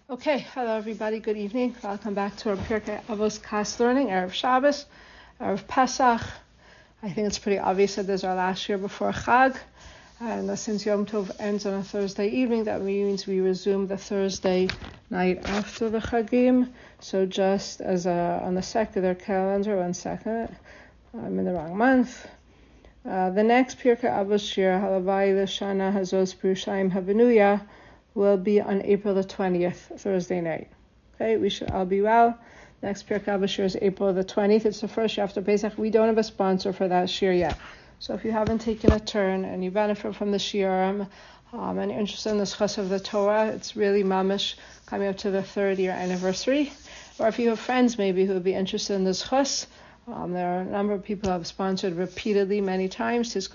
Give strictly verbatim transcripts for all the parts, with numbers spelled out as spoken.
Okay, hello everybody, good evening. Welcome back to our Pirkei Avos class learning, Erev Shabbos, Erev Pesach. I think it's pretty obvious that this is our last year before Chag. And since Yom Tov ends on a Thursday evening, that means we resume the Thursday night after the Chagim. So just as a, on the secular calendar, one second, I'm in the wrong month. Uh, the next Pirkei Avos Shir, Halavai L'Shana Hazos Pirushaim Habenuya, will be on April the twentieth, Thursday night. Okay, we should all be well. Next Pirkei Avos Shir is April the twentieth. It's the first year after Pesach. We don't have a sponsor for that shir yet. So if you haven't taken a turn and you benefit from the shiurim um, and you're interested in the schus of the Torah, it's really mamish coming up to the third year anniversary. Or if you have friends maybe who would be interested in the schus, Um, there are a number of people who have sponsored repeatedly many times. If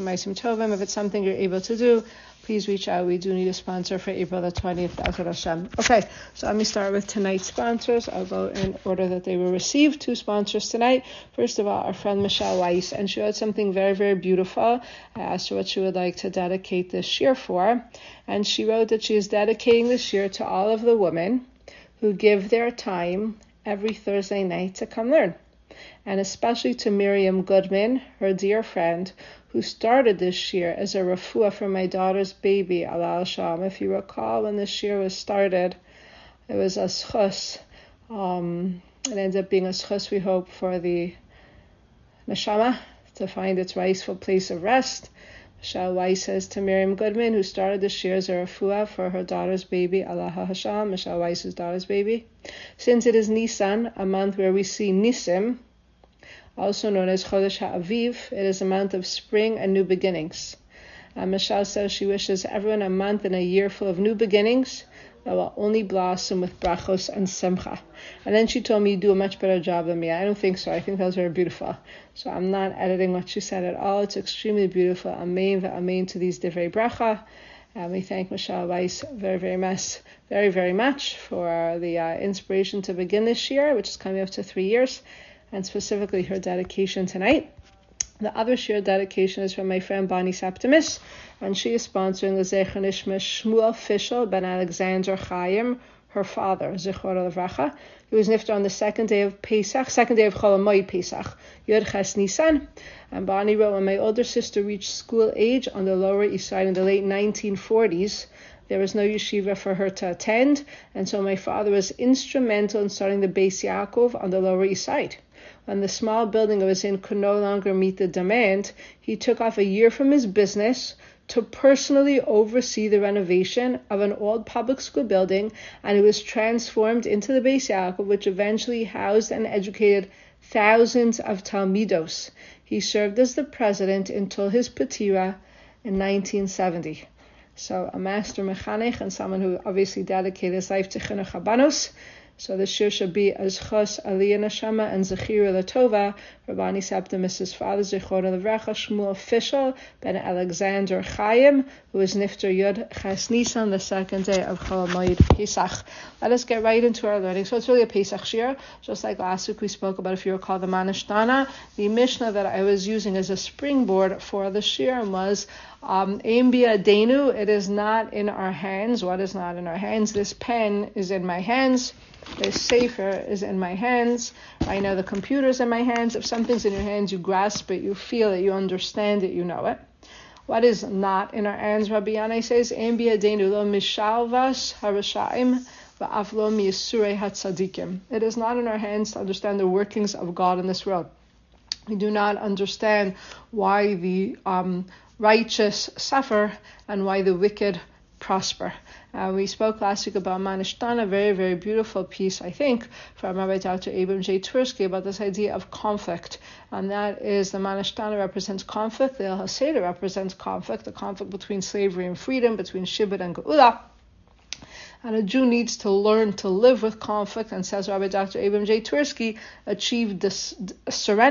it's something you're able to do, please reach out. We do need a sponsor for April the twentieth. Okay, so let me start with tonight's sponsors. I'll go in order that they were received. Two sponsors tonight. First of all, our friend Michelle Weiss, and she wrote something very, very beautiful. I asked her what she would like to dedicate this year for, and she wrote that she is dedicating this year to all of the women who give their time every Thursday night to come learn. And especially to Miriam Goodman, her dear friend, who started this year as a refuah for my daughter's baby, Alal Sham. If you recall, when this year was started, it was a schus. Um, it ended up being a schus, we hope, for the neshama to find its rightful place of rest. Michelle Weiss says to Miriam Goodman, who started this year as a refuah for her daughter's baby, Allah Hasham, Michelle Weiss's daughter's baby. Since it is Nisan, a month where we see Nisim, also known as Chodesh HaAviv, it is a month of spring and new beginnings. Uh, Michelle says she wishes everyone a month and a year full of new beginnings that will only blossom with brachos and simcha. And then she told me you do a much better job than me. I don't think so. I think that was very beautiful. So I'm not editing what she said at all. It's extremely beautiful. Amen v'amen to these divrei bracha. And we thank Michelle Weiss very, very much, very, very much for the uh, inspiration to begin this year, which is coming up to three years, and specifically her dedication tonight. The other shir dedication is from my friend Bonnie Septimus, and she is sponsoring the Zecher Nishma Shmuel Fischel ben Alexander Chaim, her father, Zichor Levracha, who was nifter on the second day of Pesach, second day of Chol Hamoed Pesach, Yud Ches Nisan. And Bonnie wrote, when my older sister reached school age on the Lower East Side in the late nineteen forties, there was no yeshiva for her to attend, and so my father was instrumental in starting the Beis Yaakov on the Lower East Side. When the small building I was in could no longer meet the demand, he took off a year from his business to personally oversee the renovation of an old public school building, and it was transformed into the Beis Yaakov, which eventually housed and educated thousands of Talmidos. He served as the president until his patira in nineteen seventy. So a master mechanech and someone who obviously dedicated his life to chinuch habanos. So the shir should be as chos aliyah neshama and zechira latova. Rabani Septimus' father, Zichor Levracha, Shmuel Fischel ben Alexander Chaim, who is nifter Yud Ches Nisan, the second day of Chol Hamoed Pesach. Let us get right into our learning. So it's really a Pesach shir, just like last week we spoke about, if you recall, the Manishtana. The Mishnah that I was using as a springboard for the shir was Um, Ein biyadenu, it is not in our hands. What is not in our hands? This pen is in my hands. This sefer is in my hands. Right now the computer is in my hands. If something's in your hands, you grasp it, you feel it, you understand it, you know it. What is not in our hands? Rabbi Yanai says, Ein biyadenu lo mishalvas harashaim va'af lo miyisurei hatzadikim. It is not in our hands to understand the workings of God in this world. We do not understand why the um, righteous suffer and why the wicked prosper. Uh, we spoke last week about Manishtana, a very, very beautiful piece, I think, from Rabbi Doctor Abram J. Tversky about this idea of conflict. And that is the Manishtana represents conflict, the El Haseda represents conflict, the conflict between slavery and freedom, between Shibud and Geula. And a Jew needs to learn to live with conflict, and says Rabbi Doctor Abram J. Tversky, achieve this serenity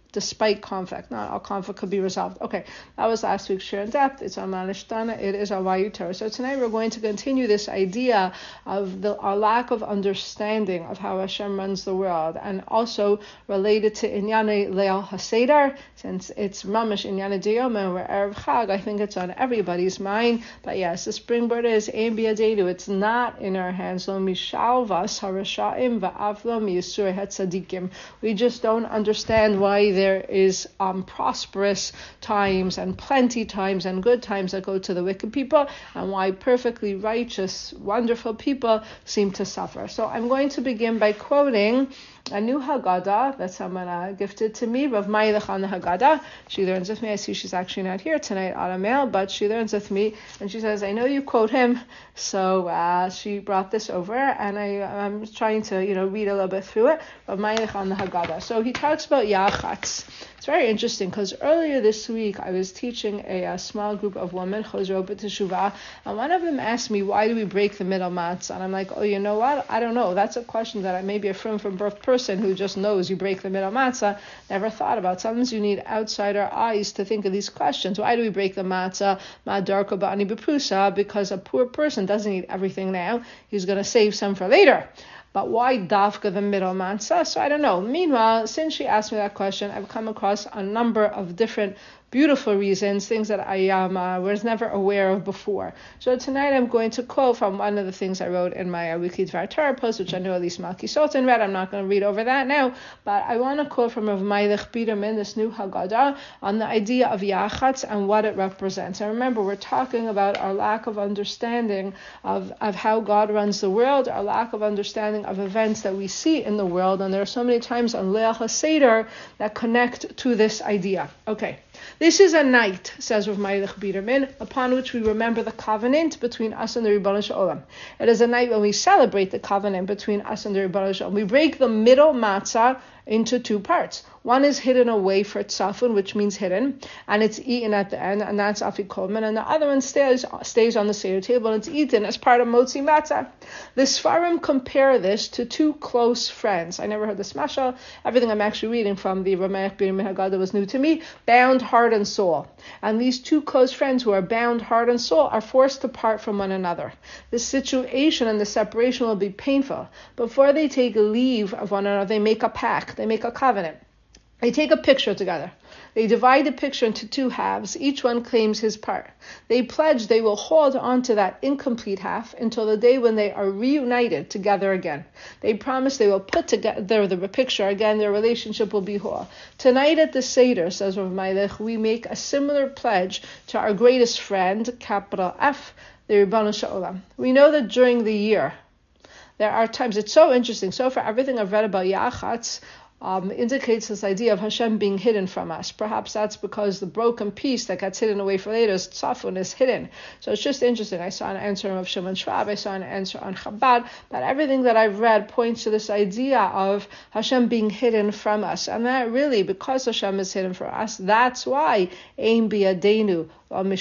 despite conflict. Not all conflict could be resolved. Okay, that was last week's share in depth. It's on Manishtana. It is our Vayu Torah. So tonight we're going to continue this idea of the our lack of understanding of how Hashem runs the world, and also related to Inyane Leil HaSeder, since it's Mamash Inyane Diyom and we're Erev Chag. I think it's on everybody's mind. But yes, the springboard is Ein Biyadenu. It's not in our hands. Lo mishalvas harashaim va'avlo miyisur hatzadikim. We just don't understand why there is um, prosperous times and plenty times and good times that go to the wicked people, and why perfectly righteous, wonderful people seem to suffer. So I'm going to begin by quoting a new Haggadah that someone uh, gifted to me, Rav Mailach on the Haggadah. She learns with me. I see she's actually not here tonight on a mail, but she learns with me, and she says, I know you quote him, so uh, she brought this over, and I, I'm trying to, you know, read a little bit through it. Rav Mailach on the Haggadah. So he talks about Yachatz. It's very interesting because earlier this week I was teaching a, a small group of women, Chozro B'Teshuvah, and one of them asked me, why do we break the middle matzah? And I'm like, oh, you know what? I don't know. That's a question that I may be a from from birth person who just knows you break the middle matzah, never thought about. Sometimes you need outsider eyes to think of these questions. Why do we break the matzah? Ma darko ba'ani b'prusa, because a poor person doesn't eat everything now. He's going to save some for later. But why dafka the middle matzah? So I don't know. Meanwhile, since she asked me that question, I've come across a number of different beautiful reasons, things that I um, uh, was never aware of before. So tonight I'm going to quote from one of the things I wrote in my uh, weekly Dvar Torah post, which I know at least Malki Sultan read. I'm not going to read over that now, but I want to quote from Rav Mailach Biderman, this new Haggadah, on the idea of Yachatz and what it represents. And remember, we're talking about our lack of understanding of, of how God runs the world, our lack of understanding of events that we see in the world, and there are so many times on Leil HaSeder that connect to this idea. Okay. This is a night, says Rav Mailach Biderman, upon which we remember the covenant between us and the Ribono Shel Olam. It is a night when we celebrate the covenant between us and the Ribono Shel Olam. We break the middle matzah into two parts. One is hidden away for tzafun, which means hidden, and it's eaten at the end, and that's afikomen, and the other one stays stays on the Seder table, and it's eaten as part of motzi matzah. The Sfarim compare this to two close friends. I never heard this mashal. Everything I'm actually reading from the Rav Mailach Biderman Haggadah was new to me. Bound heart and soul. And these two close friends who are bound heart and soul are forced to part from one another. The situation and the separation will be painful. Before they take leave of one another, they make a pact. They make a covenant. They take a picture together. They divide the picture into two halves. Each one claims his part. They pledge they will hold on to that incomplete half until the day when they are reunited together again. They promise they will put together the picture again. Their relationship will be whole. Tonight at the Seder, says Rav Mailach, we make a similar pledge to our greatest friend, capital F, the Ribono Shel Olam. We know that during the year, there are times, it's so interesting. So far, everything I've read about Yachatz, Um, indicates this idea of Hashem being hidden from us. Perhaps that's because the broken piece that gets hidden away for later is tzafun, is hidden. So it's just interesting. I saw an answer of Shimon Schwab, I saw an answer on Chabad, but everything that I've read points to this idea of Hashem being hidden from us. And that really, because Hashem is hidden from us, that's why Ein Biyadenu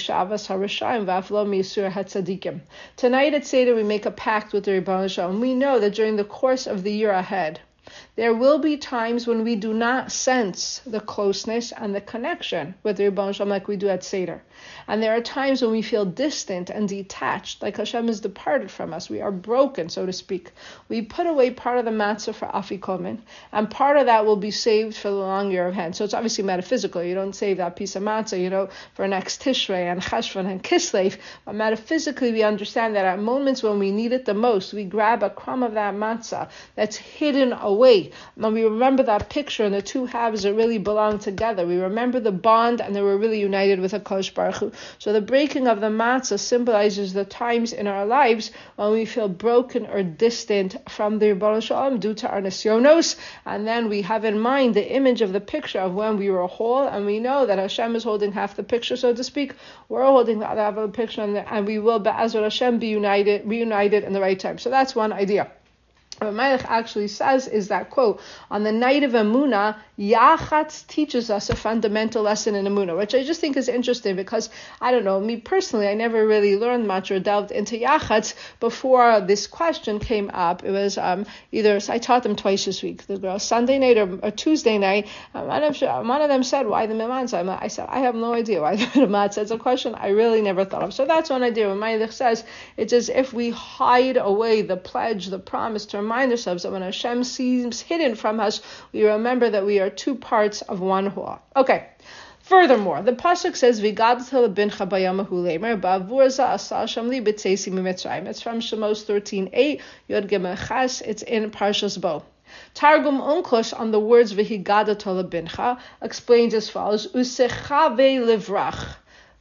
Tonight at Seder we make a pact with the Ribono Shel Olam. We know that during the course of the year ahead, there will be times when we do not sense the closeness and the connection with the Ribono Shel Olam like we do at Seder. And there are times when we feel distant and detached, like Hashem is departed from us. We are broken, so to speak. We put away part of the matzah for afikomen, and part of that will be saved for the long year of hand. So it's obviously metaphysical. You don't save that piece of matzah, you know, for next Tishrei and Cheshvan and Kislev. But metaphysically, we understand that at moments when we need it the most, we grab a crumb of that matzah that's hidden away. And we remember that picture and the two halves that really belong together. We remember the bond and they were really united with a Kosh Baruch Hu. So the breaking of the matzah symbolizes the times in our lives when we feel broken or distant from the Ribono Shel Olam due to our nisyonos, and then we have in mind the image of the picture of when we were whole, and we know that Hashem is holding half the picture, so to speak. We're holding the other half of the picture, and, the, and we will, Be'ezrat Hashem, be united, reunited in the right time. So that's one idea. what Melech actually says is that, quote, on the night of Emunah, Yachatz teaches us a fundamental lesson in Emunah, which I just think is interesting because, I don't know, me personally, I never really learned much or delved into Yachatz before this question came up. It was um, either, I taught them twice this week, the girls, Sunday night or, or Tuesday night. Um, one, of, one of them said, why the Mimatzah? I said, I have no idea why the Mimatzah. It's a question I really never thought of. So that's one idea. When Melech says, it's as if we hide away the pledge, the promise to remind ourselves that when Hashem seems hidden from us, we remember that we are two parts of one whole. Okay. Furthermore, the pasuk says, "V'gadtel bincha bayamahu lemer ba'avur za asa Hashem li b'tzeisi mimitzrayim." It's from Shemos thirteen eight, Yod Gimel Ches. It's in Parshas Bo. Targum Onkelos on the words "V'higadtel bincha" explains as follows: "Usechave livrach."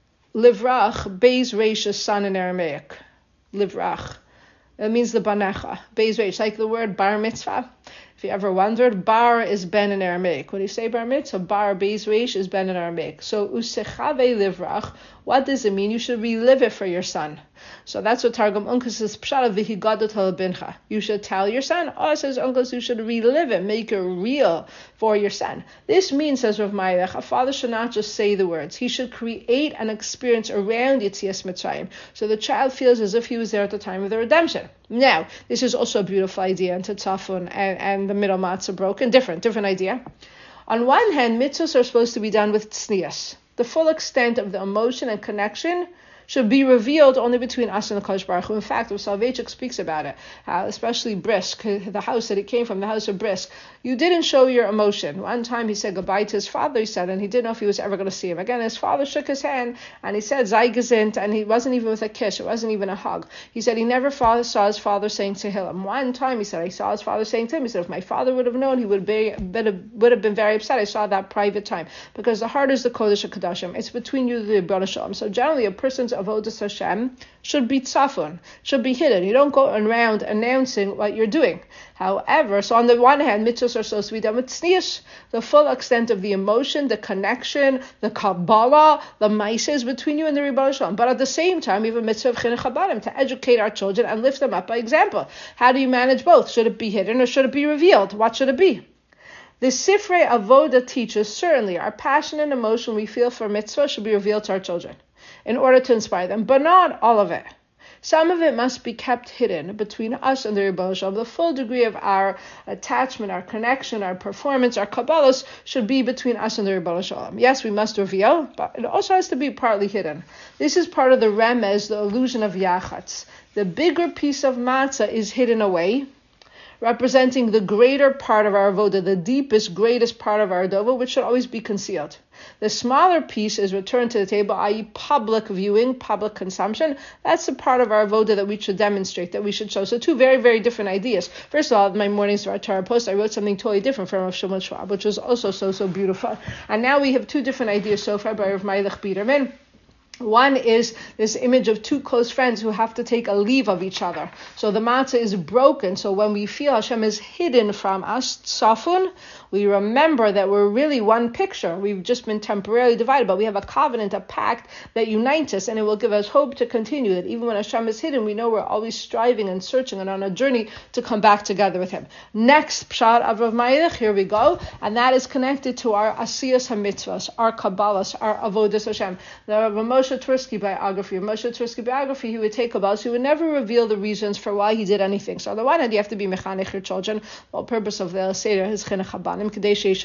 Livrach, Beis Reish's son in Aramaic. Livrach. It means the banecha. Beis Reish, like the word bar mitzvah. If you ever wondered, bar is ben in Aramaic. When you say bar mitzvah, bar Beis Reish is ben in Aramaic. So usechave livrach, what does it mean? You should relive it for your son. So that's what Targum Onkelos says, pshat v'higadtel bincha. You should tell your son. Oh, says Onkelos, you should relive it, make it real for your son. This means, says Rav Melech, a father should not just say the words. He should create an experience around Yetzias Mitzrayim, so the child feels as if he was there at the time of the redemption. Now, this is also a beautiful idea in Tetzafun and, and the middle matzah broken. Different, different idea. On one hand, mitzvahs are supposed to be done with tznius. The full extent of the emotion and connection should be revealed only between us and the Kodesh Baruch Hu. In fact, Rav Soloveitchik speaks about it, uh, especially Brisk, the house that he came from, the house of Brisk. You didn't show your emotion. One time he said goodbye to his father, he said, and he didn't know if he was ever going to see him again. His father shook his hand, and he said, Sei gesinnt, and he wasn't even with a kiss, it wasn't even a hug. He said he never saw his father saying Tehillim. One time he said, I saw his father saying to him, he said, if my father would have known, he would, be, would have been very upset. I saw that private time. Because the heart is the Kodesh HaKadoshim. It's between you and the Rebbeinu Shalom. So generally, a person's avodas Hashem should be tzafun, should be hidden. You don't go around announcing what you're doing. However, so on the one hand, mitzvahs are supposed to be done with tznius, the full extent of the emotion, the connection, the kabbalah, the maises between you and the Rebbeinu Shalom. But at the same time, we have a mitzvah of chinuch habanim, to educate our children and lift them up by example. How do you manage both? Should it be hidden or should it be revealed? What should it be? The Sifrei Avoda teaches certainly our passion and emotion we feel for mitzvah should be revealed to our children in order to inspire them, but not all of it. Some of it must be kept hidden between us and the Rebbeinu Shalom. The full degree of our attachment, our connection, our performance, our kabbalas should be between us and the Rebbeinu Shalom. Yes, we must reveal, but it also has to be partly hidden. This is part of the remez, the illusion of Yachatz. The bigger piece of matzah is hidden away, representing the greater part of our avoda, the deepest, greatest part of our adova, which should always be concealed. The smaller piece is returned to the table, that is public viewing, public consumption. That's the part of our avoda that we should demonstrate, that we should show. So two very, very different ideas. First of all, in my morning's Torah post, I wrote something totally different from Rav Shimon Schwab, which was also so, so beautiful. And now we have two different ideas so far by Rav Melech Biderman. One is this image of two close friends who have to take a leave of each other. So the matzah is broken. So when we feel Hashem is hidden from us, tzafun, we remember that we're really one picture. We've just been temporarily divided, but we have a covenant, a pact that unites us, and it will give us hope to continue. That even when Hashem is hidden, we know we're always striving and searching and on a journey to come back together with Him. Next pshat of Rav Melech, here we go, and that is connected to our asiyas hamitzvahs, our kabbalas, our avodas Hashem. The Moshe Tversky biography, Moshe Tversky biography, he would take kabbalas, he would never reveal the reasons for why he did anything. So on the one hand, you have to be mechanech your children. The whole purpose of the Seder is chinuch habanim. On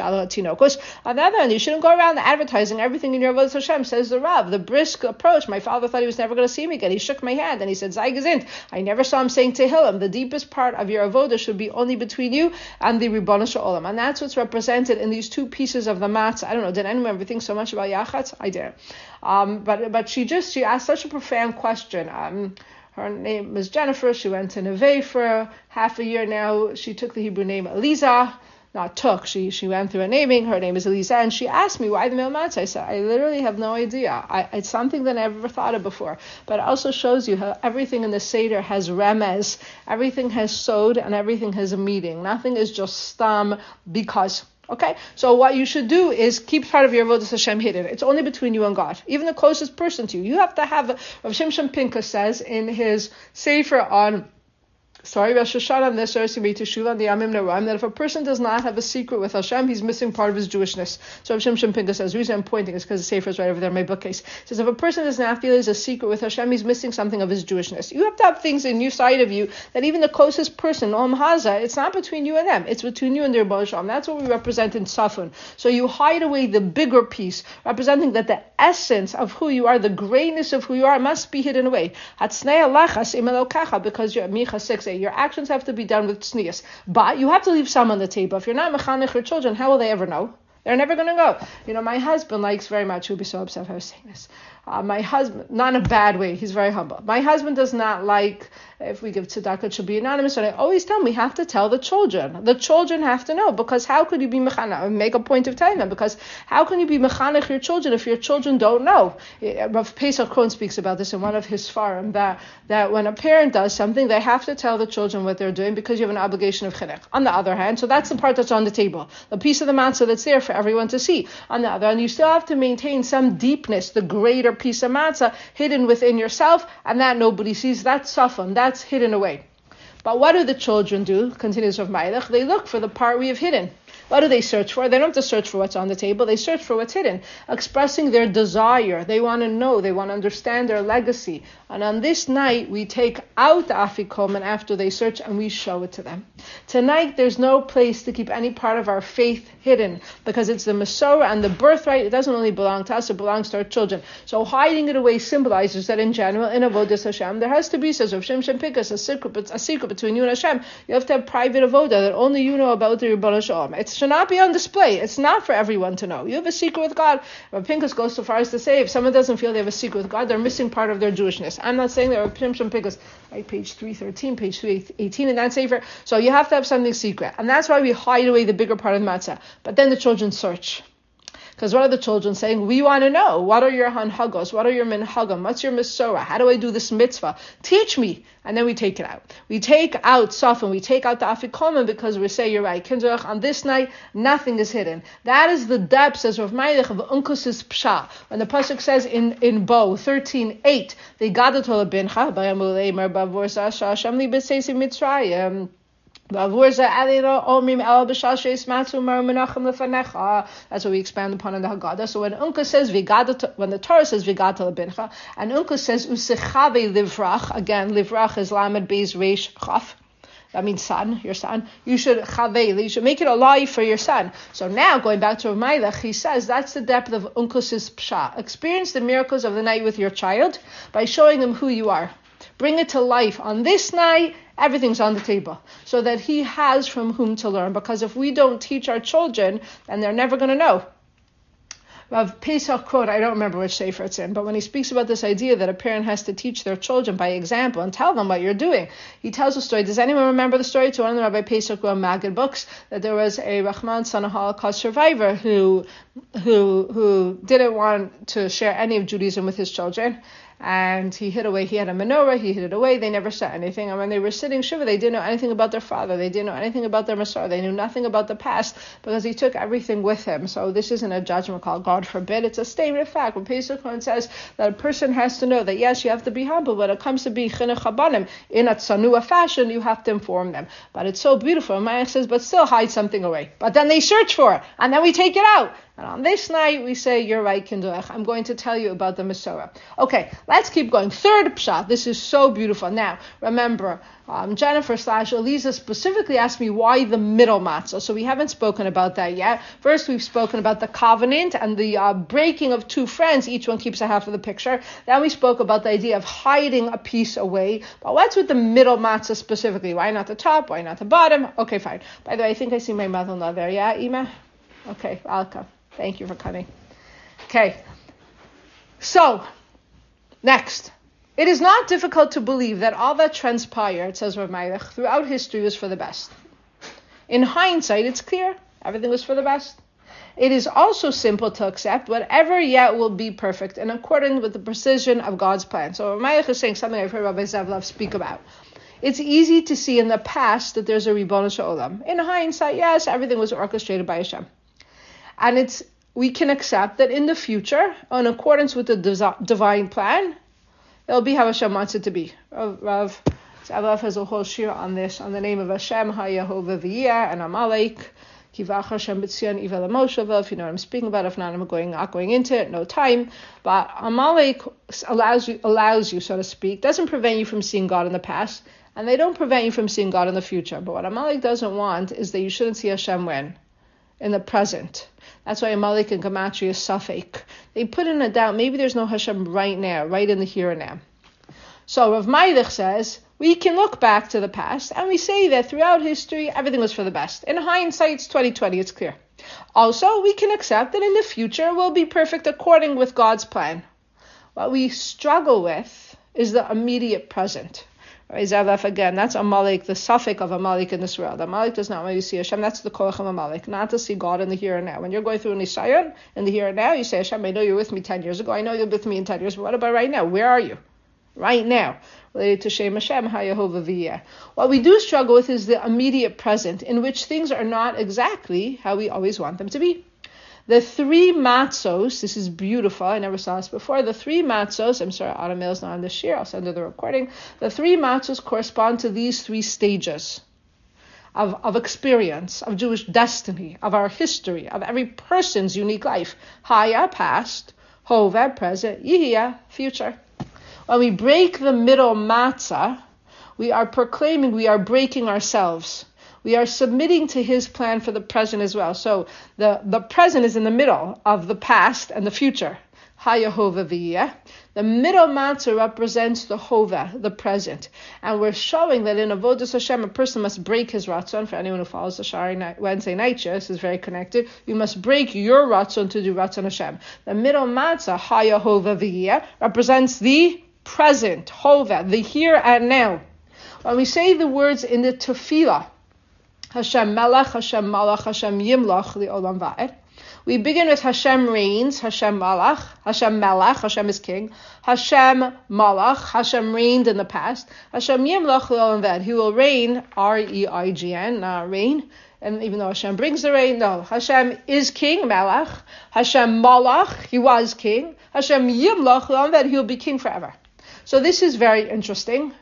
the other hand, you shouldn't go around advertising everything in your avodas Hashem, says the Rav. The brisk approach. My father thought he was never going to see me again. He shook my hand and he said, Sei gesinnt. I never saw him saying Tehillim. The deepest part of your avodah should be only between you and the Rebbeinu Shalom. And that's what's represented in these two pieces of the matzah. I don't know, did anyone ever think so much about Yachatz? I did. Um, but but she just, she asked such a profound question. Um, Her name was Jennifer. She went to Neve for half a year now. She took the Hebrew name Eliza. Not took. She she went through a naming. Her name is Eliza, and she asked me why the Mil Matzah. I said I literally have no idea. I, it's something that I never thought of before. But it also shows you how everything in the Seder has remez, everything has sod, and everything has a meaning. Nothing is just stam because. Okay, so what you should do is keep part of your avodas Hashem hidden. It's only between you and God, even the closest person to you. You have to have. Rav Shimshon Pinkus says in his sefer on Sorry, Rosh Hashanah and this Eretz Yimei Teshuvah and the Yamim Noraim, that if a person does not have a secret with Hashem, he's missing part of his Jewishness. So Rav Shimshon Pinkus says, the reason I'm pointing is because the Sefer is right over there in my bookcase. It says if a person does not feel he has a secret with Hashem, he's missing something of his Jewishness. You have to have things in your side of you that even the closest person, Olam Haza, it's not between you and them, it's between you and their Rebbeinu Shalom. That's what we represent in Safon. So you hide away the bigger piece, representing that the essence of who you are, the greatness of who you are, must be hidden away. Because your Micha six eight, your actions have to be done with tznius. But you have to leave some on the table. If you're not mechanech your children, how will they ever know? They're never going to go. You know, my husband likes very much, he'll be so upset if I was saying this. Uh, my husband, not in a bad way, he's very humble. My husband does not like, if we give tzedakah, it should be anonymous. And I always tell him, we have to tell the children. The children have to know, because how could you be mechanech? Make a point of telling them, because how can you be mechanech your children if your children don't know? Rav Pesach Krohn speaks about this in one of his farim, that, that when a parent does something, they have to tell the children what they're doing, because you have an obligation of chinuch. On the other hand, so that's the part that's on the table, the piece of the matzah that's there for everyone to see. On the other hand, you still have to maintain some deepness, the greater piece of matzah hidden within yourself, and that nobody sees. That's safon, that's hidden away. But what do the children do? Continues Rav Meilech. They look for the part we have hidden. What do they search for? They don't have to search for what's on the table. They search for what's hidden, expressing their desire. They want to know. They want to understand their legacy. And on this night, we take out the afikomen after they search and we show it to them. Tonight, there's no place to keep any part of our faith hidden, because it's the Masorah and the birthright. It doesn't only belong to us, it belongs to our children. So hiding it away symbolizes that in general, in Avodas Hashem, there has to be, says Rav Shimshon Pinkus, a secret, a secret between you and Hashem. You have to have private avodah that only you know about the Rebbeinu Shalom. It should not be on display. It's not for everyone to know. You have a secret with God. Rav Pinkus goes so far as to say, if someone doesn't feel they have a secret with God, they're missing part of their Jewishness. I'm not saying that. Rav Shimshon Pinkus, right, page three thirteen, page three eighteen in that sefer. So you have to have something secret. And that's why we hide away the bigger part of the matzah. But then the children search. Because what are the children saying? We want to know. What are your hanhagos? What are your minhagim? What's your Masorah? How do I do this mitzvah? Teach me. And then we take it out. We take out safon. We take out the afikomen, because we say, you're right, Kinderach, on this night, nothing is hidden. That is the depth, as Rav Meilech, of Unkus's psha. When the pasuk says in, in Bo thirteen eight, they gadat ol bincha, bayamul eimer, bavor sasha, shamli b'seisi mitzrayim. That's what we expand upon in the Haggadah. So when Unka says Vigada, when the Torah says Vigata lebincha, and Unka says Usechave livrach, again livrach is lamed beis reish chaf. That means son, your son. You should chavei, you should make it alive for your son. So now, going back to Rav Meilech, he says that's the depth of Unkus's psha. Experience the miracles of the night with your child by showing him who you are. Bring it to life. On this night, everything's on the table, so that he has from whom to learn. Because if we don't teach our children, then they're never going to know. Rav Pesach quote, I don't remember which sefer it's in, but when he speaks about this idea that a parent has to teach their children by example and tell them what you're doing, he tells a story. Does anyone remember the story? To one of the Rabbi Pesach Maggid books, that there was a Rahman, son of Holocaust survivor, who who who didn't want to share any of Judaism with his children. And he hid away, he had a menorah, he hid it away, they never said anything. And when they were sitting Shiva, they didn't know anything about their father, they didn't know anything about their Masorah, they knew nothing about the past, because he took everything with him. So this isn't a judgment call, God forbid, it's a statement of fact. When Pesach says that a person has to know that yes, you have to be humble, when it comes to being chinuch habanim, in a tzanua fashion, you have to inform them. But it's so beautiful, and Mayach says, but still hide something away. But then they search for it, and then we take it out. And on this night, we say, you're right, Kinderach, I'm going to tell you about the Masorah. Okay, let's keep going. Third pshat. This is so beautiful. Now, remember, um, Jennifer slash Eliza specifically asked me why the middle matzah. So we haven't spoken about that yet. First, we've spoken about the covenant and the uh, breaking of two friends. Each one keeps a half of the picture. Then we spoke about the idea of hiding a piece away. But what's with the middle matzah specifically? Why not the top? Why not the bottom? Okay, fine. By the way, I think I see my mother-in-law there. Yeah, Ima? Okay, I'll come. Thank you for coming. Okay. So, next. It is not difficult to believe that all that transpired, says Rav Meilech, throughout history was for the best. In hindsight, it's clear everything was for the best. It is also simple to accept whatever yet will be perfect in accordance with the precision of God's plan. So Rav Meilech is saying something I've heard Rabbi Zavlov speak about. It's easy to see in the past that there's a Ribono Shel Olam. In hindsight, yes, everything was orchestrated by Hashem. And it's we can accept that in the future, in accordance with the divine plan, it'll be how Hashem wants it to be. Rav, Rav So Aleph has a whole shir on this, on the name of Hashem, HaYehovah V'yeh, and Amalek. Kivach Hashem B'tzion Ivel Moshe. If you know what I'm speaking about, if not, I'm going not going into it. No time. But Amalek allows you, allows you, so to speak, doesn't prevent you from seeing God in the past, and they don't prevent you from seeing God in the future. But what Amalek doesn't want is that you shouldn't see Hashem when? In the present. That's why Amalek and Gematria is Safek. They put in a doubt. Maybe there's no Hashem right now, right in the here and now. So Rav Meilich says, we can look back to the past and we say that throughout history, everything was for the best. In hindsight, it's twenty twenty, it's clear. Also, we can accept that in the future will be perfect according with God's plan. What we struggle with is the immediate present. Again, that's Amalek, the suffix of Amalek in this world. Amalek does not want you to see Hashem. That's the koach of Amalek, not to see God in the here and now. When you're going through an Nisayon in the here and now, you say, Hashem, I know you're with me ten years ago. I know you're with me in ten years. But what about right now? Where are you? Right now, related to Shem Hashem, HaYehovah V'yeh. What we do struggle with is the immediate present, in which things are not exactly how we always want them to be. The three matzos, this is beautiful, I never saw this before, the three matzos, I'm sorry, Autumn is not on this year, I'll send her the recording, the three matzos correspond to these three stages of, of experience, of Jewish destiny, of our history, of every person's unique life. Haya, past, Hova, present, Yihya, future. When we break the middle matzah, we are proclaiming, we are breaking ourselves. We are submitting to his plan for the present as well. So the, the present is in the middle of the past and the future. HaYehovah V'yeh. The middle matzah represents the Hova, the present. And we're showing that in Avodas Hashem, a person must break his ratzon. For anyone who follows the Shari night, Wednesday night shir, this is very connected. You must break your ratzon to do ratzon Hashem. The middle matzah, HaYehovah V'yeh, represents the present, Hova, the here and now. When we say the words in the Tefillah, Hashem Melech, Hashem Malach, Hashem Yimlach, Li'olam Va'ed, we begin with Hashem reigns, Hashem Malach, Hashem Melech, Hashem is king, Hashem Malach, Hashem reigned in the past, Hashem Yimlach, Li'olam Va'ed, he will reign, R E I G N, not reign, and even though Hashem brings the rain, no, Hashem is king, Melech, Hashem Malach, he was king, Hashem Yimlach, Li'olam Va'ed, he will be king forever. So this is very interesting.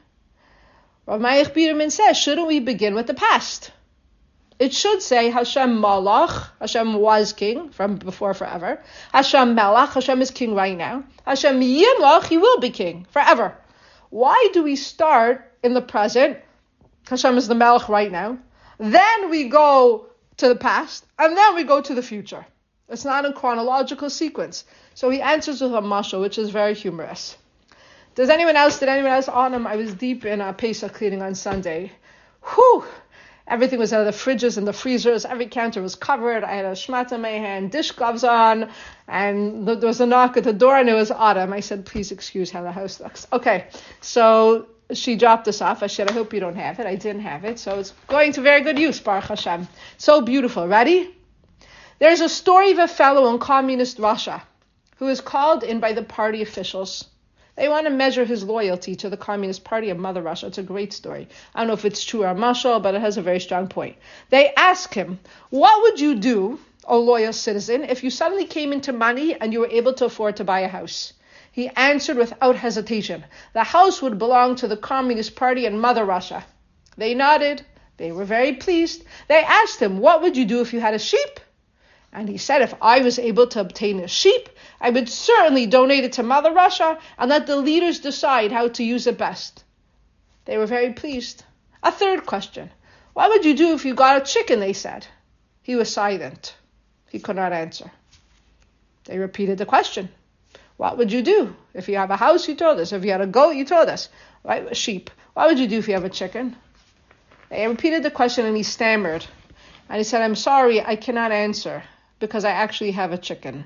Rav Meilich Biderman says, shouldn't we begin with the past? It should say Hashem Malach, Hashem was king from before forever. Hashem Melech, Hashem is king right now. Hashem Yimlach, he will be king forever. Why do we start in the present? Hashem is the Melech right now. Then we go to the past, and then we go to the future. It's not in chronological sequence. So he answers with a mashal, which is very humorous. Does anyone else, did anyone else on him? I was deep in a Pesach cleaning on Sunday. Whew! Everything was out of the fridges and the freezers. Every counter was covered. I had a shmat in my hand, dish gloves on, and there was a knock at the door, and it was Autumn. I said, please excuse how the house looks. Okay, so she dropped this off. I said, I hope you don't have it. I didn't have it, so it's going to very good use, Baruch Hashem. So beautiful. Ready? There's a story of a fellow in communist Russia who is called in by the party officials. They want to measure his loyalty to the Communist Party of Mother Russia. It's a great story. I don't know if it's true or mashal, but it has a very strong point. They ask him, what would you do, O loyal citizen, if you suddenly came into money and you were able to afford to buy a house? He answered without hesitation, the house would belong to the Communist Party in Mother Russia. They nodded. They were very pleased. They asked him, what would you do if you had a sheep? And he said, if I was able to obtain a sheep, I would certainly donate it to Mother Russia and let the leaders decide how to use it best. They were very pleased. A third question. What would you do if you got a chicken, they said. He was silent. He could not answer. They repeated the question. What would you do? If you have a house, you told us. If you had a goat, you told us. Right? A sheep. What would you do if you have a chicken? They repeated the question and he stammered. And he said, I'm sorry, I cannot answer because I actually have a chicken.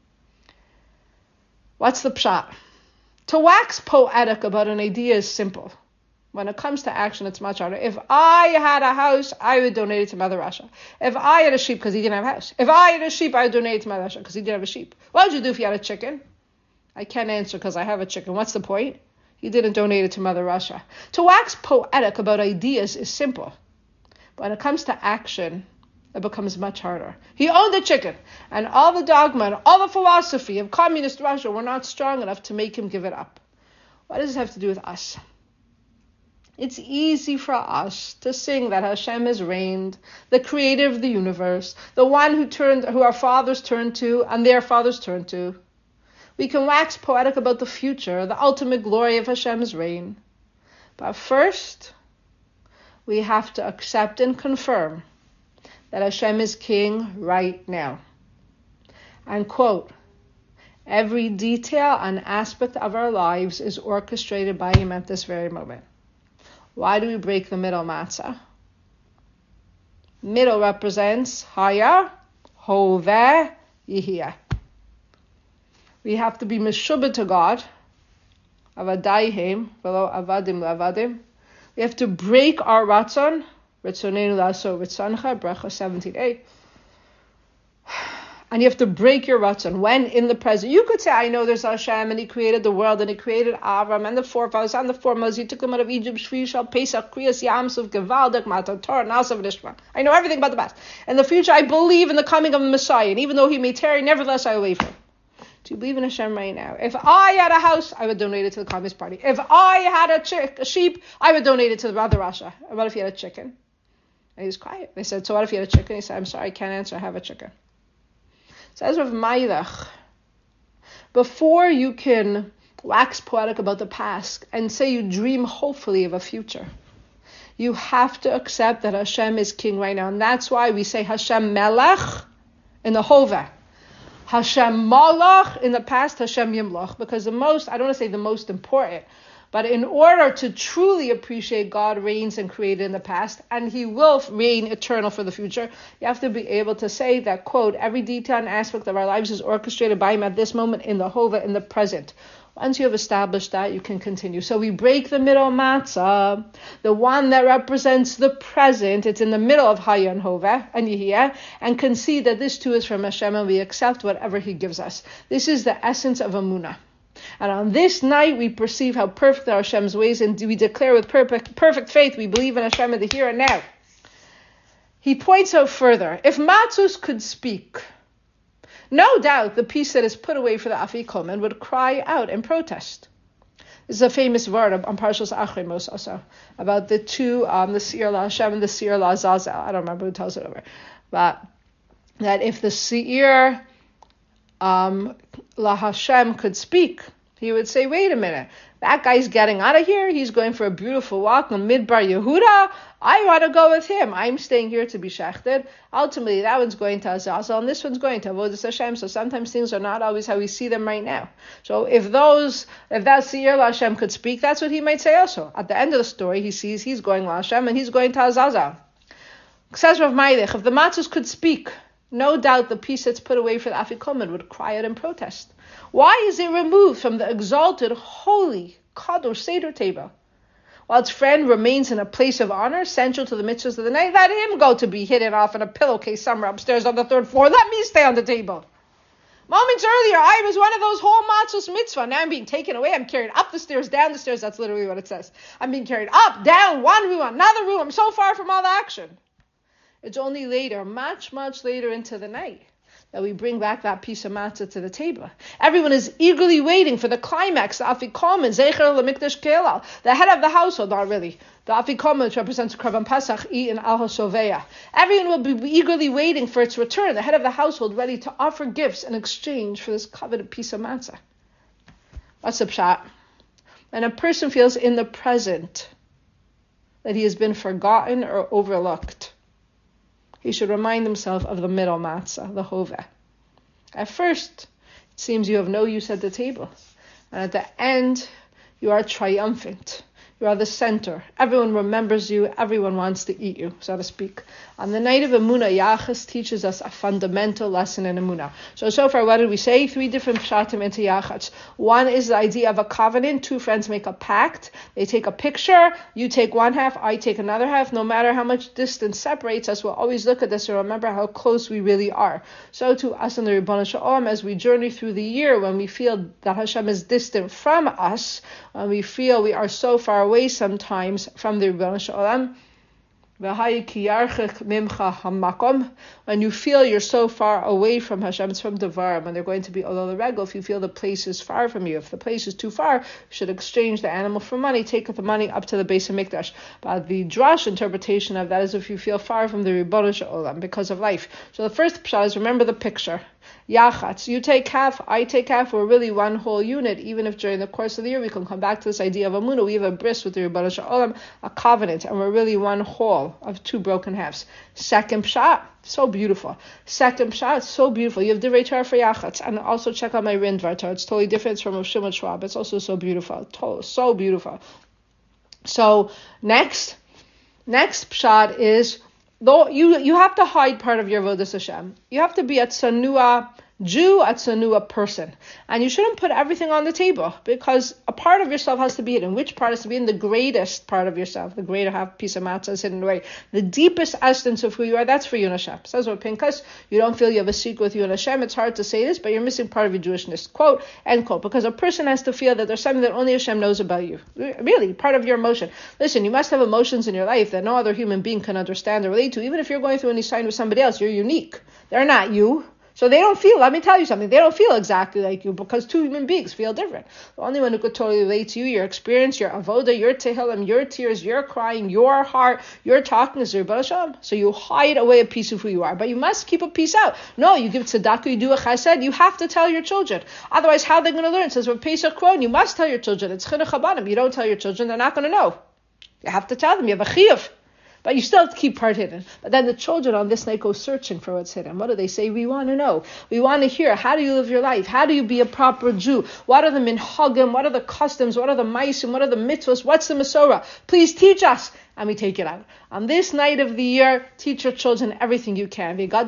What's the pshat? To wax poetic about an idea is simple. When it comes to action, it's much harder. If I had a house, I would donate it to Mother Russia. If I had a sheep, because he didn't have a house. If I had a sheep, I would donate it to Mother Russia, because he didn't have a sheep. What would you do if you had a chicken? I can't answer because I have a chicken. What's the point? He didn't donate it to Mother Russia. To wax poetic about ideas is simple. But when it comes to action, it becomes much harder. He owned the chicken, and all the dogma and all the philosophy of communist Russia were not strong enough to make him give it up. What does this have to do with us? It's easy for us to sing that Hashem has reigned, the creator of the universe, the one who turned, who our fathers turned to and their fathers turned to. We can wax poetic about the future, the ultimate glory of Hashem's reign. But first, we have to accept and confirm that Hashem is king right now. And quote, every detail and aspect of our lives is orchestrated by Him at this very moment. Why do we break the middle matzah? Middle represents Haya, Hoveh, Yihiyah. We have to be meshubed to God, Avadayim, velo avadim leavadim. We have to break our ratzon, Ritzonenu laso ritzoncha, Bracha seventeen a. And you have to break your ratzon when in the present. You could say, I know there's Hashem and He created the world and He created Avram and the forefathers and the foremothers. He took them out of Egypt, Shvi, Shal, Pesach, Kriyas, Yamsuf, Gevaldik, Matar, Torah, Nasav, Nishma. I know everything about the past. In the future, I believe in the coming of the Messiah. And even though He may tarry, nevertheless I will wait for Him. Do you believe in Hashem right now? If I had a house, I would donate it to the Communist Party. If I had a, chick, a sheep, I would donate it to the Mother Russia. What if he had a chicken? And he was quiet. They said, so what if he had a chicken? He said, I'm sorry, I can't answer. I have a chicken. Says Rav Mailach, before you can wax poetic about the past and say you dream hopefully of a future, you have to accept that Hashem is king right now. And that's why we say Hashem Melech in the Hoveh. Hashem Malach in the past, Hashem Yimlach. Because the most, I don't want to say the most important, but in order to truly appreciate God reigns and created in the past, and He will reign eternal for the future, you have to be able to say that, quote, every detail and aspect of our lives is orchestrated by Him at this moment in the Hova, in the present. Once you have established that, you can continue. So we break the middle matzah, the one that represents the present. It's in the middle of Haya and Hova and Yehiyah, and concede that this too is from Hashem, and we accept whatever He gives us. This is the essence of Amunah. And on this night, we perceive how perfect are Hashem's ways, and we declare with perfect, perfect faith, we believe in Hashem in the here and now. He points out further, if Matzus could speak, no doubt the piece that is put away for the Afikomen would cry out in protest. This is a famous word on Parshas Achrei Mos also, about the two, um, the Seir La Hashem and the Seir La Azazel. I don't remember who tells it over. But that if the Seir um, La Hashem could speak, he would say, wait a minute, that guy's getting out of here. He's going for a beautiful walk on Midbar Yehuda. I want to go with him. I'm staying here to be shechted. Ultimately, that one's going to Azazel, and this one's going to Avodas Hashem. So sometimes things are not always how we see them right now. So if those, if that Seir La Hashem could speak, that's what he might say also. At the end of the story, he sees he's going La Hashem, and he's going to Azazel. Says Rav Mailach, if the Matzus could speak, no doubt the piece that's put away for the Afikomen would cry out in protest. Why is it removed from the exalted, holy, Kadosh Seder table? While its friend remains in a place of honor, central to the mitzvahs of the night, let him go to be hidden off in a pillowcase somewhere upstairs on the third floor. Let me stay on the table. Moments earlier, I was one of those whole matzos mitzvah. Now I'm being taken away. I'm carried up the stairs, down the stairs. That's literally what it says. I'm being carried up, down, one room, another room. I'm so far from all the action. It's only later, much, much later into the night, that we bring back that piece of matzah to the table. Everyone is eagerly waiting for the climax, the Afikomen, Zecher LeMikdash Keilal, the head of the household, not really. The Afikomen, which represents Korban Pesach, eaten Al HaShoveya. Everyone will be eagerly waiting for its return, the head of the household ready to offer gifts in exchange for this coveted piece of matzah. What's the pshat? When a person feels in the present that he has been forgotten or overlooked, he should remind himself of the middle matzah, the hoveh. At first, it seems you have no use at the table. And at the end, you are triumphant. You are the center. Everyone remembers you. Everyone wants to eat you, so to speak. On the night of Emunah, Yachas teaches us a fundamental lesson in Emunah. So, so far, what did we say? Three different pshatim into Yachas. One is the idea of a covenant. Two friends make a pact. They take a picture. You take one half, I take another half. No matter how much distance separates us, we'll always look at this and remember how close we really are. So to us in the Ribbon Shalom, as we journey through the year, when we feel that Hashem is distant from us, when we feel we are so far away sometimes from the Ribbon Shalom, When you feel you're so far away from Hashem, it's from Devarim, when they're going to be Olol Regel. If you feel the place is far from you, if the place is too far, you should exchange the animal for money, take the money up to the Beis HaMikdash. But the Drash interpretation of that is if you feel far from the Ribono Shel Olam because of life. So the first pshat is, remember the picture. Yachatz, you take half, I take half, we're really one whole unit, even if during the course of the year we can come back to this idea of Amunah, we have a bris with the Ribono Shel Olam, a covenant, and we're really one whole of two broken halves. Second pshat, so beautiful. Second pshat, so beautiful. You have Divrei Torah for Yachatz, and also check out my Rindvar Torah. It's totally different. It's from Rav Shimon Schwab. It's also so beautiful. So beautiful. So next, next pshat is, though you you have to hide part of your avodas Hashem. You have to be a tzanua Jew, a tzanua person, and you shouldn't put everything on the table, because a part of yourself has to be hidden. Which part has to be in? The greatest part of yourself, the greater half piece of matzah is hidden away. The deepest essence of who you are, that's for you and Hashem. Says what Pinchas, you don't feel you have a secret with you and Hashem. It's hard to say this, but you're missing part of your Jewishness. Quote, end quote. Because a person has to feel that there's something that only Hashem knows about you. Really, part of your emotion. Listen, you must have emotions in your life that no other human being can understand or relate to. Even if you're going through any sign with somebody else, you're unique. They're not you. So they don't feel, let me tell you something, they don't feel exactly like you, because two human beings feel different. The only one who could totally relate to you, your experience, your avoda, your tehillim, your tears, your crying, your heart, your talking is your Ribono Shel Olam. So you hide away a piece of who you are, but you must keep a piece out. No, you give tzedakah, you do a chesed, you have to tell your children. Otherwise, how are they going to learn? It says, with Pesach Kron, you must tell your children. It's chinuch habanim. You don't tell your children, they're not going to know. You have to tell them, you have a chiyuv. But you still have to keep part hidden. But then the children on this night go searching for what's hidden. What do they say? We want to know. We want to hear. How do you live your life? How do you be a proper Jew? What are the minhagim? What are the customs? What are the maisim? What are the mitzvahs? What's the Masorah? Please teach us. And we take it out. On this night of the year, teach your children everything you can. Oy,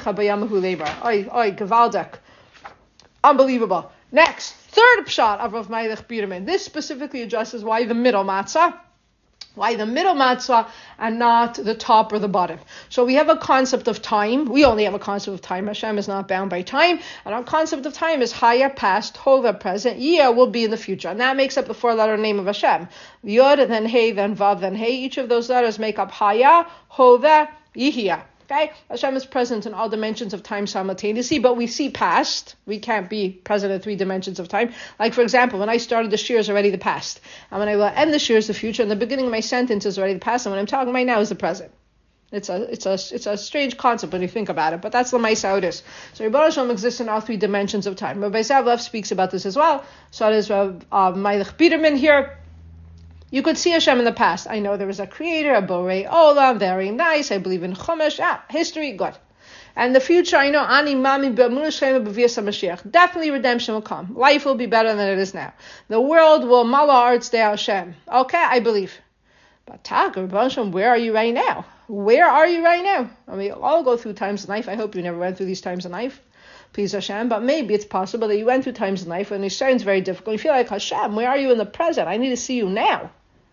oy, gewaldig. Unbelievable. Next, third pshat of Rav Meilech Biderman. This specifically addresses why the middle matzah. Why the middle matzah and not the top or the bottom? So we have a concept of time. We only have a concept of time. Hashem is not bound by time. And our concept of time is Haya, past, Hova, present, Yeh will be in the future. And that makes up the four-letter name of Hashem. Yod, then Hey, then Vav, then Hey. Each of those letters make up Haya, Hova, Yihya. Okay, Hashem is present in all dimensions of time simultaneously, but we see past. We can't be present in three dimensions of time. Like, for example, when I started the shir is already the past. And when I will end the shir is the future. And the beginning of my sentence is already the past. And when I'm talking right now is the present. It's a it's a, it's a strange concept when you think about it, but that's the Maisa how it is. So Ribono Shel Olam exists in all three dimensions of time. Rabbi Zavlev speaks about this as well. So does Rabbi uh, Meilech Biderman here. You could see Hashem in the past. I know there was a creator, a Borei Olam, very nice. I believe in Chumash. Ah, history, good. And the future, I know, Ani Mami Be'emunah Shlema B'Vias HaMashiach. Definitely redemption will come. Life will be better than it is now. The world will mala arts de Hashem. Okay, I believe. But Tag, Ribono Shel Olam, where are you right now? Where are you right now? I mean, we all go through times of life. I hope you never went through these times of life. Please Hashem, but maybe it's possible that you went through times in life when it sounds very difficult. You feel like, Hashem, where are you in the present? I need to see you now.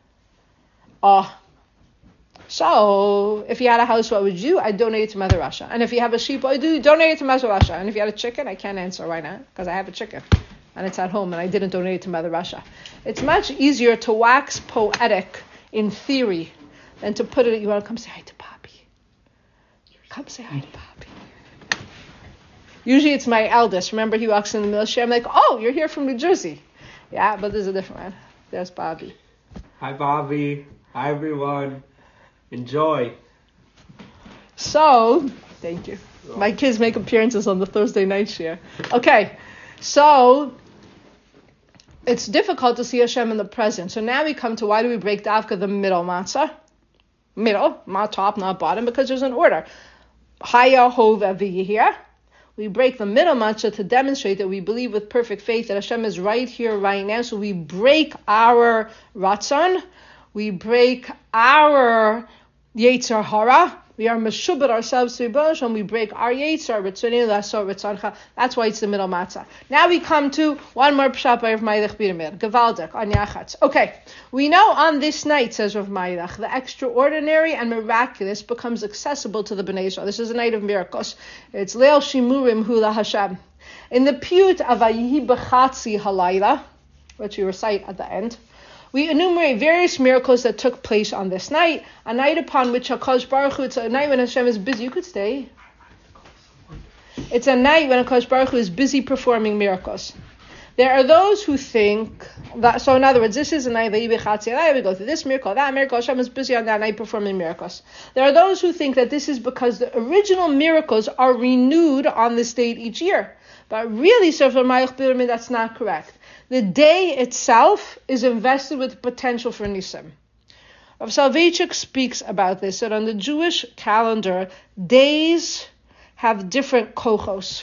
Oh, so if you had a house, what would you do? I'd donate it to Mother Russia. And if you have a sheep, I'd do donate it to Mother Russia. And if you had a chicken, I can't answer right now because I have a chicken and it's at home and I didn't donate it to Mother Russia. It's much easier to wax poetic in theory than to put it. You want to come say hi to Poppy? Come say hi to Poppy. Usually it's my eldest. Remember, he walks in the middle. I'm like, oh, you're here from New Jersey. Yeah, but there's a different one. There's Bobby. Hi, Bobby. Hi, everyone. Enjoy. So, thank you. My kids make appearances on the Thursday night share. Okay, so it's difficult to see Hashem in the present. So now we come to why do we break Davka the middle matzah? Middle, not top, not bottom, because there's an order. Haya, Hova, V'yihya. We break the middle matzah to demonstrate that we believe with perfect faith that Hashem is right here, right now. So we break our ratzon. We break our Yetzer Hara. We are meshubed ourselves to Ribono Shel Olam. We break our Yetzer, Ritzoni Lasot Ritzoncha. That's why it's the middle matzah. Now we come to one more pshat by Rav Meilech Biderman. Gewaldig, on Yachatz. Okay, we know on this night, says Rav Meilech, the extraordinary and miraculous becomes accessible to the Bnei Yisrael. This is a night of miracles. It's Leil Shimurim Hula Hashem. In the piyut of Vayihi B'chatzi Halayla, which we recite at the end, we enumerate various miracles that took place on this night, a night upon which HaKadosh Baruch Hu, it's a night when Hashem is busy. You could stay. It's a night when HaKadosh Baruch Hu is busy performing miracles. There are those who think that, so in other words, this is a night, we go through this miracle, that miracle, Hashem is busy on that night performing miracles. There are those who think that this is because the original miracles are renewed on this date each year. But really, that's not correct. The day itself is invested with potential for Nisim. Rav Soloveitchik speaks about this, that on the Jewish calendar, days have different kochos.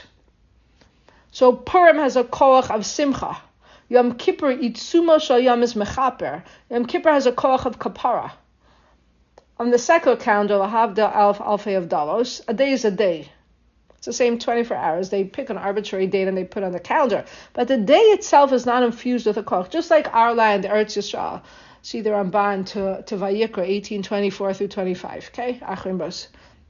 So Purim has a koach of simcha. Yom Kippur itzumo shal yom is mechaper. Yom Kippur has a koach of kapara. On the secular calendar, lahavdil alf alfei of dalos, a day is a day. It's the same twenty-four hours. They pick an arbitrary date and they put on the calendar. But the day itself is not infused with a koach. Just like our land, Eretz Yisrael. See the Ramban to, to Vayikra, eighteen twenty-four through twenty-five. Okay? Achrim Bos.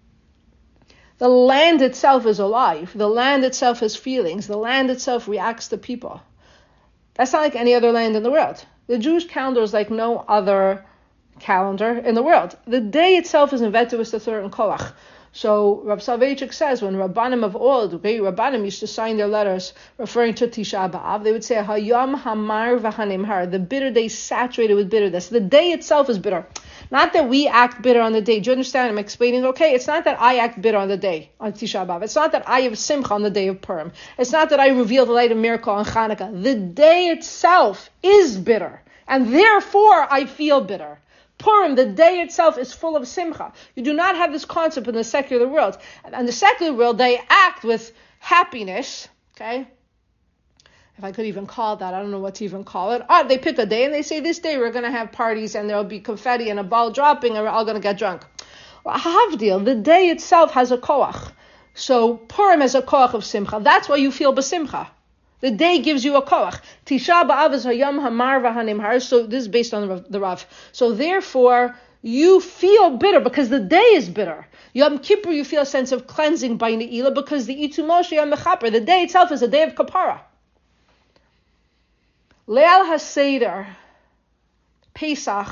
The land itself is alive. The land itself has feelings. The land itself reacts to people. That's not like any other land in the world. The Jewish calendar is like no other calendar in the world. The day itself is invented with the third and kolach. So Rav Soloveitchik says when Rabbanim of old, okay, Rabbanim used to sign their letters referring to Tisha B'Av, they would say Hayom Hamar V'Hanimhar, the bitter day saturated with bitterness. The day itself is bitter. Not that we act bitter on the day. Do you understand? I'm explaining, okay, it's not that I act bitter on the day, on Tisha B'Av. It's not that I have simcha on the day of Purim. It's not that I reveal the light of miracle on Chanukah. The day itself is bitter, and therefore I feel bitter. Purim, the day itself, is full of simcha. You do not have this concept in the secular world. And in the secular world, they act with happiness, okay? If I could even call it that, I don't know what to even call it. Oh, they pick a day and they say, this day we're going to have parties and there'll be confetti and a ball dropping and we're all going to get drunk. Well, havdil, the day itself has a koach. So Purim has a koach of simcha. That's why you feel besimcha. The day gives you a koach. Tisha B'Av is hayom hamar v'hanimhar. So this is based on the, the Rav. So therefore, you feel bitter because the day is bitter. Yom Kippur, you feel a sense of cleansing by Ne'ilah because the Itzumosh Yom Mechaper, the day itself is a day of kapara. Leil HaSeder, Pesach,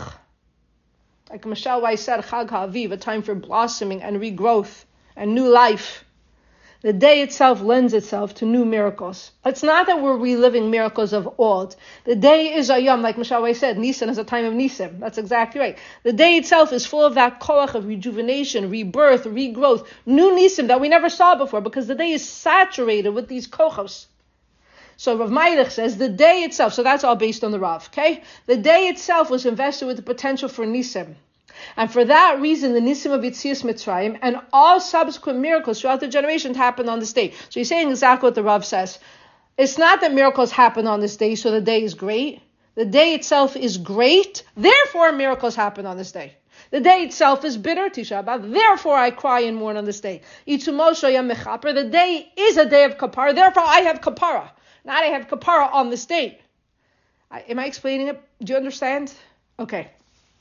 like Michelle Weiss said, Chag HaAviv, a time for blossoming and regrowth and new life. The day itself lends itself to new miracles. It's not that we're reliving miracles of old. The day is a yom, like Michelle Weiss said, Nisan is a time of Nisim. That's exactly right. The day itself is full of that koach of rejuvenation, rebirth, regrowth, new Nisim that we never saw before because the day is saturated with these kochos. So Rav Meilich says the day itself, so that's all based on the Rav, okay? The day itself was invested with the potential for Nisim. And for that reason, the Nisim of Yetzias Mitzrayim and all subsequent miracles throughout the generations happened on this day. So he's saying exactly what the Rav says. It's not that miracles happen on this day, so the day is great. The day itself is great, therefore miracles happen on this day. The day itself is bitter, Tisha B'Av, therefore I cry and mourn on this day. Itzumosh Yom Mechaper, the day is a day of kapara, therefore I have kapara. Not I have kapara on this day. I, am I explaining it? Do you understand? Okay.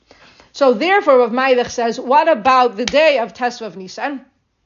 So therefore, Rav Meilich says, what about the day of Tesvav Nisan?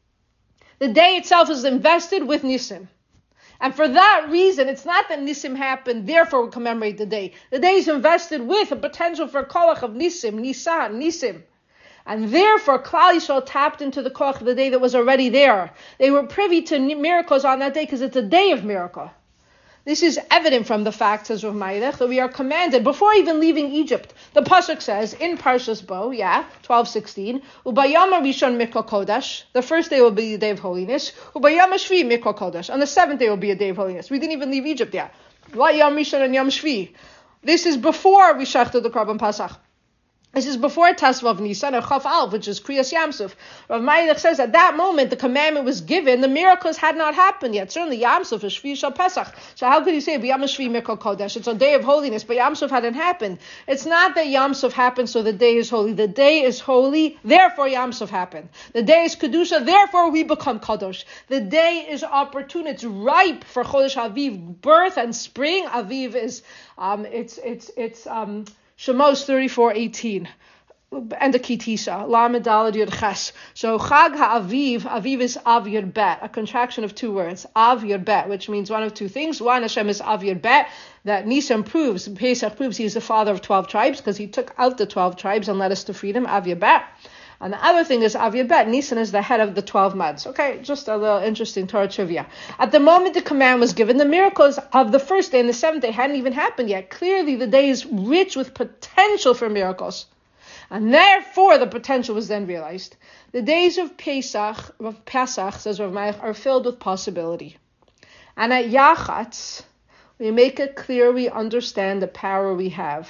The day itself is invested with Nisim. And for that reason, it's not that Nisim happened, therefore we commemorate the day. The day is invested with a potential for koach of Nisim, Nisan, Nisim. And therefore, Klal Yisrael tapped into the koach of the day that was already there. They were privy to miracles on that day because it's a day of miracle. This is evident from the fact, says Rav Meilich, that we are commanded, before even leaving Egypt, the Pasuk says, in Parshas Bo, yeah, twelve sixteen, Ubayam Rishon Mikra Kodesh, the first day will be the day of holiness, Ubayam Shvi Mikra Kodesh, on the seventh day will be a day of holiness. We didn't even leave Egypt yet. What Yom Rishon and Yom Shvi? This is before we shechted the Korban Pasach. This is before Tesvav Nisan or Chaf Alv, which is Kriyas Yamsuf. Rav Meilich says at that moment the commandment was given, the miracles had not happened yet. Certainly Yamsuf is Shvi Shal Pesach. So how could you say B'Yam Shvi Mikra Kodesh? It's a day of holiness, but Yamsuf hadn't happened. It's not that Yamsuf happened so the day is holy. The day is holy, therefore Yamsuf happened. The day is Kedusha, therefore we become Kadosh. The day is opportune. It's ripe for Chodesh Aviv, birth and spring. Aviv is um, it's it's it's um. Shemos thirty-four eighteen. and the kitisa, lamed daled yud ches. So Chag ha'aviv, aviv is av yud bet, a contraction of two words, av yud bet, which means one of two things. One, Hashem is av yud bet, that Nisan proves, Pesach proves he's the father of twelve tribes, because he took out the twelve tribes and led us to freedom, av yud bet. And the other thing is av yud bet, Nisan is the head of the twelve months. Okay, just a little interesting Torah trivia. At the moment the command was given, the miracles of the first day and the seventh day hadn't even happened yet. Clearly the day is rich with potential for miracles. And therefore, the potential was then realized. The days of Pesach, of Pesach, says Rav Mayach, are filled with possibility. And at Yachatz, we make it clear we understand the power we have.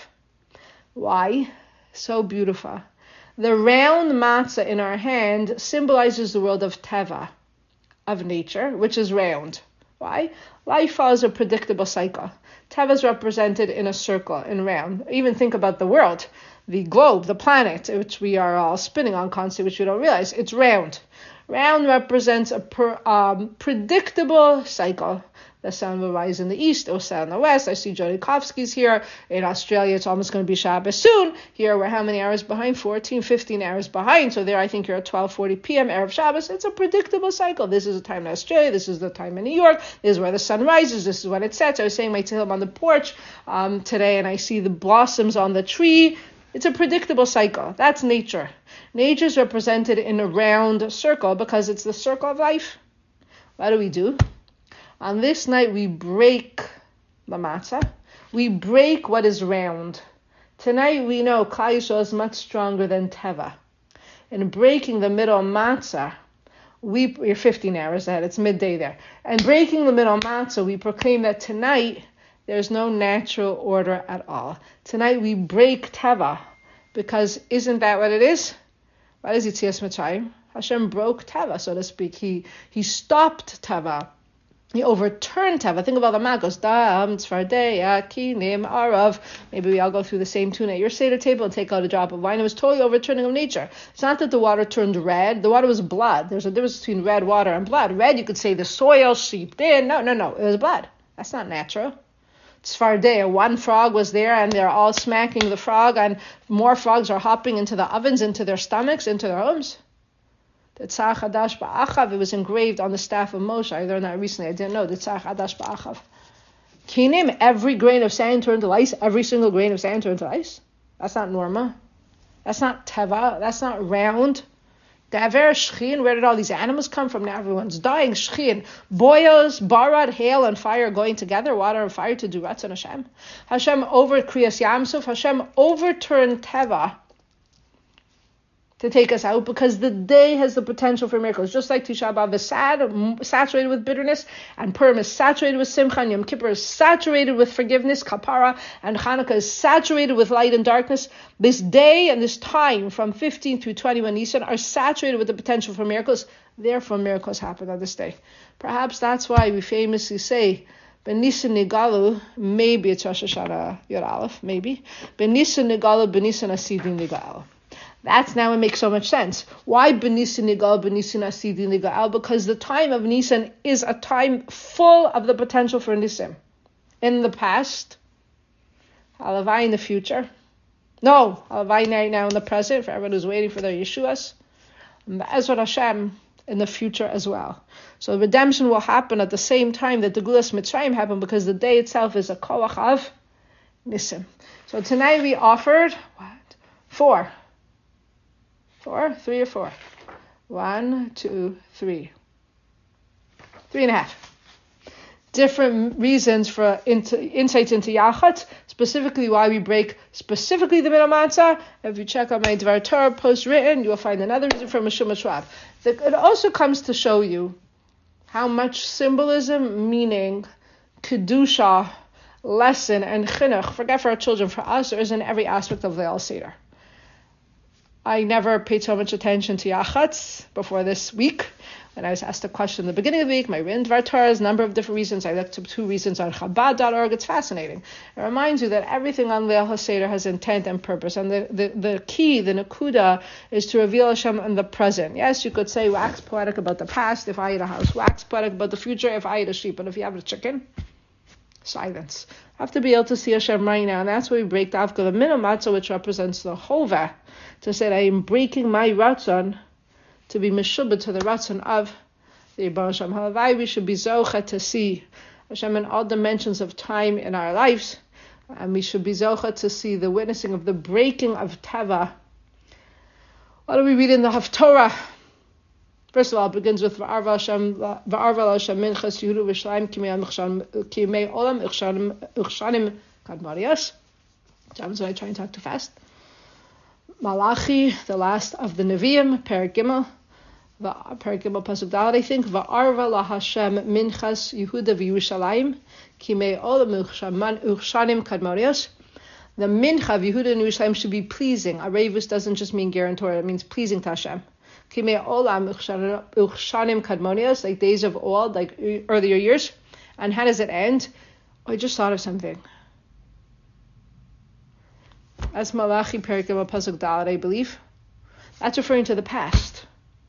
Why? So beautiful. The round matzah in our hand symbolizes the world of Teva, of nature, which is round. Why? Life follows a predictable cycle. Teva is represented in a circle, in round. Even think about the world. The globe, the planet, which we are all spinning on constantly, which we don't realize, it's round. Round represents a per, um, predictable cycle. The sun will rise in the east, it will set in the west. I see Jody Kovsky's here. In Australia, it's almost going to be Shabbos soon. Here, we're how many hours behind? fourteen, fifteen hours behind. So there, I think you're at twelve forty p.m., Erev Shabbos. It's a predictable cycle. This is the time in Australia. This is the time in New York. This is where the sun rises. This is when it sets. I was saying my Tehillim on the porch um, today, and I see the blossoms on the tree. It's a predictable cycle. That's nature. Nature is represented in a round circle because it's the circle of life. What do we do? On this night, we break the matzah. We break what is round. Tonight, we know Klal Yisrael is much stronger than Teva. In breaking the middle matzah, we, we're fifteen hours ahead. It's midday there. And breaking the middle matzah, we proclaim that tonight, there's no natural order at all. Tonight we break Teva, because isn't that what it is? What is Yetzias Mitzrayim? Hashem broke Teva, so to speak. He he stopped Teva. He overturned Teva. Think about the Magos. Dam, Tzfardei, Akinim, Arav. Maybe we all go through the same tune at your Seder table and take out a drop of wine. It was totally overturning of nature. It's not that the water turned red. The water was blood. There's a difference between red water and blood. Red, you could say the soil seeped in. No, no, no. It was blood. That's not natural. Tzfardei, one frog was there and they're all smacking the frog and more frogs are hopping into the ovens, into their stomachs, into their homes. The Tzach Hadash Ba'achav, it was engraved on the staff of Moshe. I learned that recently. I didn't know. The Tzach Hadash Ba'achav. Kinim, every grain of sand turned to ice. Every single grain of sand turned to ice. That's not norma. That's not Teva. That's not round. Daver Shchin, where did all these animals come from? Now everyone's dying. Shchin, boils, barad, hail, and fire going together, water and fire to do Ratzon Hashem. Hashem over Kriyas Yamsuf. Hashem overturned Teva to take us out because the day has the potential for miracles. Just like Tisha B'Av is sad, saturated with bitterness, and Purim is saturated with Simcha, and Yom Kippur is saturated with forgiveness, Kapara, and Hanukkah is saturated with light and darkness. This day and this time from fifteen through twenty-one Nisan are saturated with the potential for miracles. Therefore, miracles happen on this day. Perhaps that's why we famously say, B'Nisan Nigalu, maybe it's Rosh Hashanah Yod Aleph, maybe. B'Nisan Nigalu, B'Nisan Asidim Nigalu. That's now it makes so much sense. Why B'Nisan Nigal, B'Nisan Asidim Nigal? Because the time of Nisan is a time full of the potential for Nisim. In the past, Halavai in the future. No, Halavai right now in the present, for everyone who's waiting for their Yeshuas. And Be'ezrat Hashem in the future as well. So redemption will happen at the same time that the Gulas Mitzrayim happened, because the day itself is a Kolach of Nisim. So tonight we offered, what? Four. Four? Three or four? One, two, three. Three and a half. Different reasons for into, insights into Yachatz, specifically why we break specifically the middle matzah. If you check out my Dvar Torah post written, you will find another reason from Meshuma Schwab. It also comes to show you how much symbolism, meaning, kedusha, lesson, and chinuch, forget for our children, for us, there is in every aspect of the Leil Seder. I never paid so much attention to Yachatz before this week. When I was asked a question in the beginning of the week, my written Dvar Torah has a number of different reasons. I looked up two reasons on Chabad dot org. It's fascinating. It reminds you that everything on Leil HaSeder has intent and purpose. And the, the, the key, the nakuda, is to reveal Hashem in the present. Yes, you could say wax poetic about the past if I eat a house, wax poetic about the future if I eat a sheep. But if you have a chicken, silence. I have to be able to see Hashem right now, and that's where we break the Avka Lamina Matzah, which represents the Hova, to say that I am breaking my Ratzon to be Meshubah to the Ratzon of the Yibon Hashem. Halavai, we should be Zocha to see Hashem in all dimensions of time in our lives, and we should be Zocha to see the witnessing of the breaking of Teva. What do we read in the Haftorah? First of all, it begins with Va'arva Hashem, Va'arva Hashem Minchas Yehuda V'Shalaim Kimei Olam Uchshanim Kadmarias. Sometimes when I try and talk too fast. Malachi, the last of the Nevi'im, Perek Gimel, Perek Gimel Pasuk Daled, I think. Va'arva La Hashem Minchas Yehuda V'Yerushalayim Kimei Olam Uchshanim Kadmarias. The Mincha of Yehuda and Yerushalayim should be pleasing. Arevus doesn't just mean guarantor, it means pleasing to Hashem. Kimei Olam Uchshanim Kadmonias, like days of old, like earlier years. And how does it end? Oh, I just thought of something. That's Malachi Perek Gimel Pasuk Daled, I believe. That's referring to the past.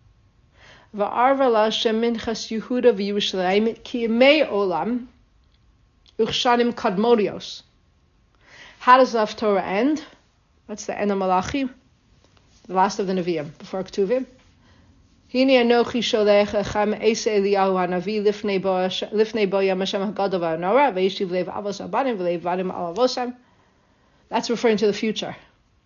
Va'arva LaHashem Minchas Yehuda V'Yerushalayim Kimei Olam Uchshanim Kadmonios. How does the Haftorah end? That's the end of Malachi, the last of the Nevi'im, before Ketuvim. Hine anochi sholech echem eise Eliyahu hanavi lifnei bo lifnei bo yam Hashem hagadol v'hanora ve'yishiv leiv avos abanim v'leiv vadim al avosam. That's referring to the future.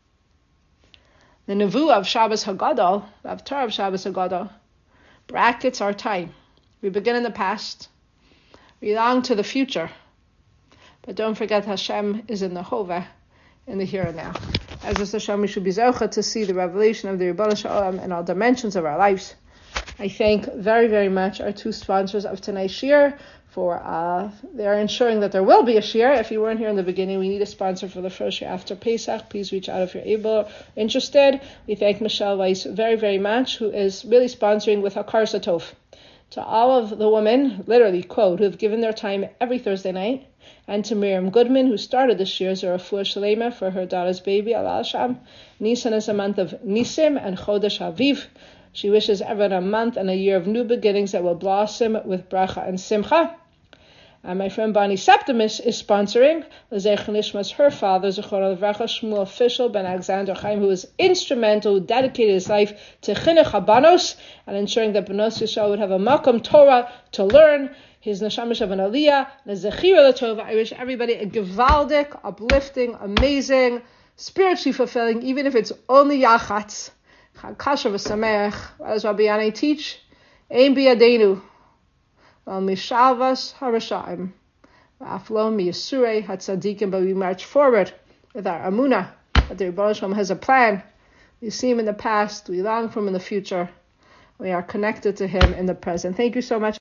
The Nevuah of Shabbos Hagadol, the Haftarah of Shabbos Hagadol, brackets our time. We begin in the past. We long to the future. But don't forget Hashem is in the Hova, in the here and now. As Hashem, we should be zocha to see the revelation of the Ribono Shel Olam in all dimensions of our lives. I thank very, very much our two sponsors of tonight's shir for uh, they are ensuring that there will be a shir. If you weren't here in the beginning, we need a sponsor for the first year after Pesach. Please reach out if you're able, interested. We thank Michelle Weiss very, very much, who is really sponsoring with Hakar Satov. To all of the women, literally, quote, who have given their time every Thursday night, and to Miriam Goodman, who started this year's Refuah Shalema for her daughter's baby, Alal Sham. Nisan is a month of Nisim and Chodesh Aviv. She wishes everyone a month and a year of new beginnings that will blossom with bracha and simcha. And my friend Bonnie Septimus is sponsoring L'Zech Nishmas, her father, Zechron Levracha Shmuel Fischel ben Alexander Chaim, who was instrumental, who dedicated his life to Chinuch Habanos and ensuring that Banos Yisrael would have a Makom Torah to learn. His neshama of an aliyah, and a zechira l'tova. I wish everybody a gewaldic, uplifting, amazing, spiritually fulfilling, even if it's only yachatz. Chag kasher v'sameach. What does Rabbi Yanai teach? Ein biyadenu. Well, mishavas harashaim. V'aflo miyasurei hatzadikim. But we march forward with our amunah that the Ribono Shel Olam has a plan. We see him in the past. We long for him in the future. We are connected to him in the present. Thank you so much.